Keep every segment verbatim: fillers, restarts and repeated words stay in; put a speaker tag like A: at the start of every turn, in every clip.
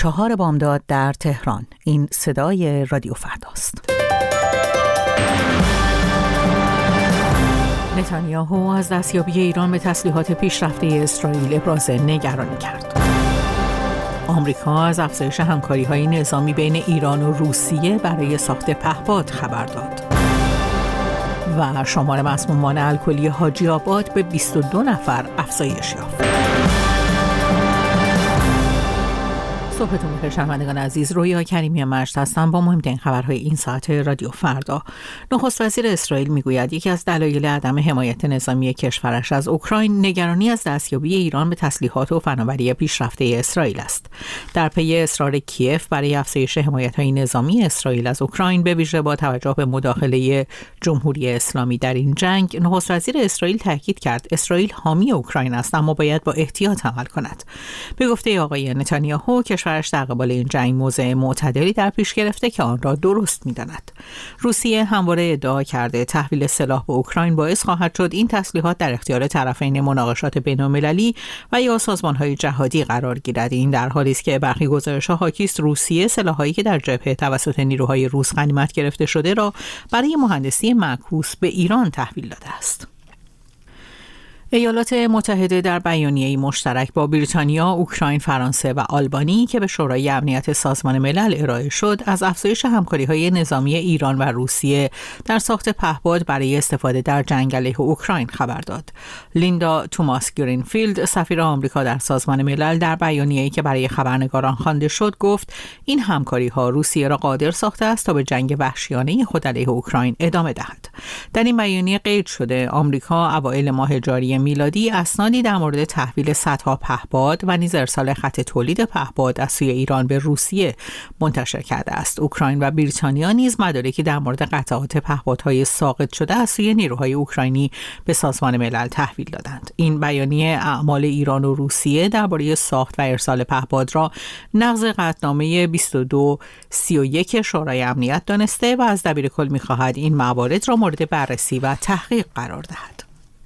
A: چهار بامداد در تهران. این صدای رادیو فرداست. نتانیاهو از دستیابی ایران به تسلیحات پیشرفته اسرائیل ابراز نگرانی کرد. آمریکا از افزایش همکاری‌های نظامی بین ایران و روسیه برای ساخت پهپاد خبر داد. و شمار مسمومان الکلی حاجی آباد به بیست و دو نفر افزایش یافت. صبحتون بخیر شنوندگان عزیز، رویا کریمی مجد هستم با مهمترین خبرهای این ساعت رادیو فردا. نخست وزیر اسرائیل میگوید یکی از دلایل عدم حمایت نظامی کشورش از اوکراین نگرانی از دستیابی ایران به تسلیحات و فناوری پیشرفته اسرائیل است. در پی اصرار کیف برای افزایش حمایت‌های نظامی اسرائیل از اوکراین به ویژه با توجه به مداخله جمهوری اسلامی در این جنگ، نخست وزیر اسرائیل تاکید کرد اسرائیل حامی اوکراین است اما باید با احتیاط عمل کند. به گفته آقای نتانیاهو، کشورش در قبال این جنگ موضع معتدلی در پیش گرفته که آن را درست می‌داند. روسیه همواره ادعا کرده تحویل سلاح به اوکراین باعث خواهد شد این تسلیحات در اختیار طرفین مناقشات بین‌المللی و یا سازمان‌های جهادی قرار گیرد. این در حالی است که برخی گزارش‌ها حاکی است روسیه سلاح‌هایی که در جبهه توسط نیروهای روس غنیمت گرفته شده را برای مهندسی معکوس به ایران تحویل داده است. ایالات متحده در بیانیه‌ای مشترک با بریتانیا، اوکراین، فرانسه و آلبانی که به شورای امنیت سازمان ملل ارائه شد، از افزایش همکاری‌های نظامی ایران و روسیه در ساخت پهپاد برای استفاده در جنگ علیه اوکراین خبر داد. لیندا توماس گرینفیلد، سفیر آمریکا در سازمان ملل، در بیانیه‌ای که برای خبرنگاران خوانده شد گفت این همکاری‌ها روسیه را قادر ساخته است تا به جنگ وحشیانه خود علیه اوکراین ادامه دهد. در این بیانیه قید شده آمریکا اوایل ماه جاری میلادی اسنادی در مورد تحویل صدها پهپاد و نیز ارسال خط تولید پهپاد از سوی ایران به روسیه منتشر کرده است. اوکراین و بریتانیا نیز مدارکی در مورد قطعات پهپادهای ساقط شده از سوی نیروهای اوکراینی به سازمان ملل تحویل دادند. این بیانیه اعمال ایران و روسیه درباره ساخت و ارسال پهپاد را نقض قطعنامه بیست و دو سی و یک شورای امنیت دانسته و از دبیرکل می‌خواهد این موارد را مورد بررسی و تحقیق قرار دهد.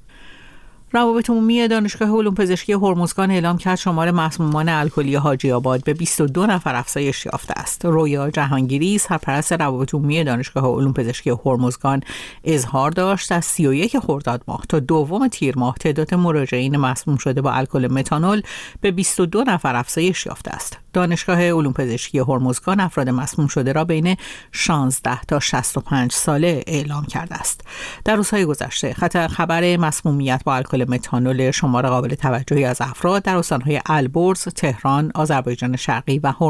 A: روابط عمومی دانشگاه علوم پزشکی هرمزگان اعلام کرد شمار مسمومان الکلی حاجی آباد به بیست و دو نفر افزایش یافته است. رویا جهانگیری، سرپرست روابط عمومی دانشگاه علوم پزشکی هرمزگان، اظهار داشت از سی و یک خرداد ماه تا دوم تیر ماه تعداد مراجعین مسموم شده با الکل متانول به بیست و دو نفر افزایش یافته است. دانشگاه علوم پزشکی هرمزگان افراد مسموم شده را بین شانزده تا شصت و پنج ساله اعلام کرده است. در روزهای گذشته خط خبر مسمومیت با الکل متانول شمار قابل توجهی از افراد در استان‌های البرز، تهران، آذربایجان شرقی و